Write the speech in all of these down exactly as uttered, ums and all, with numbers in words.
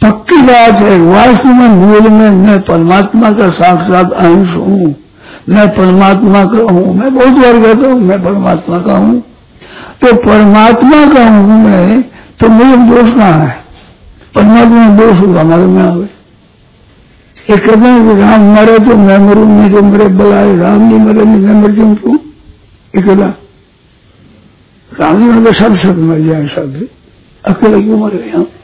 पक्की बात है। वास्तव में मूल में मैं परमात्मा का साक्षात अंश हूँ, मैं परमात्मा का हूँ। मैं बहुत बार कहता हूँ मैं परमात्मा का हूँ, तो परमात्मा का हूँ मैं, तो मेरे दोष कहाँ है? परमात्मा में दोष होगा हमारे में आवे। ये कहते हैं कि राम मरे तो मैं मरूं, नहीं तो मेरे बलाए। राम नहीं मरे नहीं मैं मर जाऊं क्यों? अकेला राम जी मतलब सब सब मर जाए, सब अकेला क्यों मर गए हम?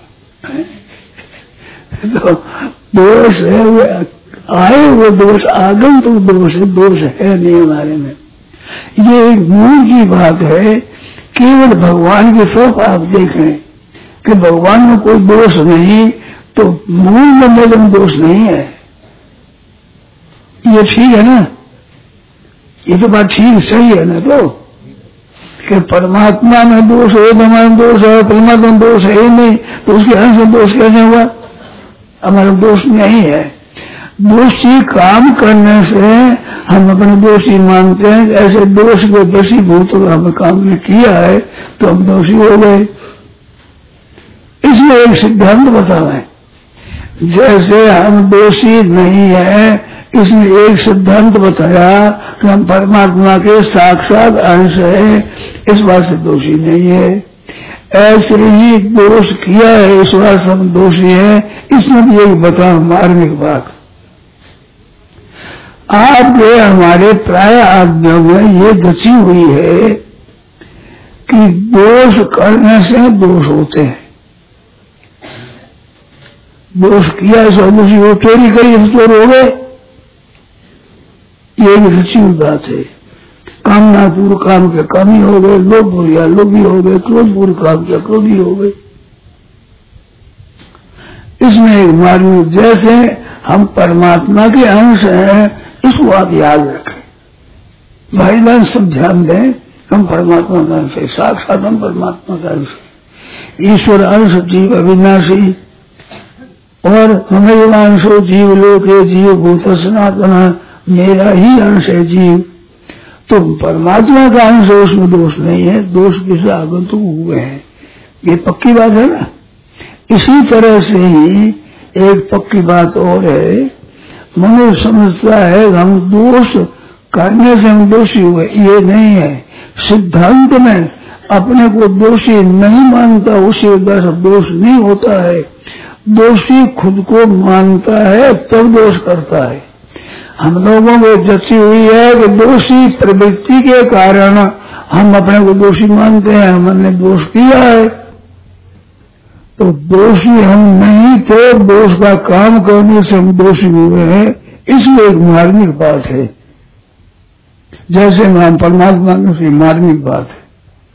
तो दोष है वो आए, वो दोष आगम तो दोष है, दोष है नहीं हमारे में। ये एक मूल की बात है। केवल भगवान के स्वरूप आप देखें कि भगवान में कोई दोष नहीं, तो मूल में मेरे में दोष नहीं है। ये ठीक है ना? ये तो बात ठीक सही है ना? तो कि परमात्मा में दोष है तो हमारा दोष है, परमात्मा में दोष है ही नहीं, तो उसके अंश में दोष कैसे हुआ? हमारा दोष नहीं है। दोषी काम करने से हम अपने दोषी मानते हैं। ऐसे दोष के वशीभूत हमें काम ने किया है तो हम दोषी हो गए। इसमें एक सिद्धांत बताएं, जैसे हम दोषी नहीं है, इसमें एक सिद्धांत बताया कि हम परमात्मा के साक्षात अंश है, इस बात से दोषी नहीं है। ऐसे ही दोष किया है इस बात से हम दोषी है। इसमें भी एक बता मार्मिक बात आपके हमारे प्राय आज्ञा में ये रची हुई है कि दोष करने से दोष होते हैं। दोष किया ऐसा दोषी हो, चोरी करी तो चोर हो गए, ये भी रची हुई बात है। कामना पूर्व काम के कामी हो गए, लोभ पूर्व लोभी हो गए, क्रोध पूर्व काम के क्रोधी हो गए। इसमें एक मार्मिक, जैसे हम परमात्मा के अंश हैं, इसको आप याद रखें। भाई बहन सब ध्यान दें, हम परमात्मा का अंश है, साक्षात हम परमात्मा का अंश है। ईश्वर अंश जीव अविनाशी और हमें अंशो जीव लोके जीव भूत सनातन, मेरा ही अंश है जीव। तो परमात्मा का अंश है, उसमें दोष नहीं है। दोष किसे आगंतुक हुए हैं, ये पक्की बात है ना। इसी तरह से ही एक पक्की बात और है, मनुष्य समझता है हम दोष करने से हम दोषी हुए, ये नहीं है। सिद्धांत में अपने को दोषी नहीं मानता, उसे दोष नहीं होता है। दोषी खुद को मानता है तब दोष करता है। हम लोगों को जची हुई है कि दोषी प्रवृत्ति के कारण हम अपने को दोषी मानते हैं, हमने दोष किया है। तो दोषी हम नहीं थे, दोष का काम करने से हम दोषी हुए हैं। इसमें एक मार्मिक बात है, जैसे हम परमात्मा में मार्मिक बात है।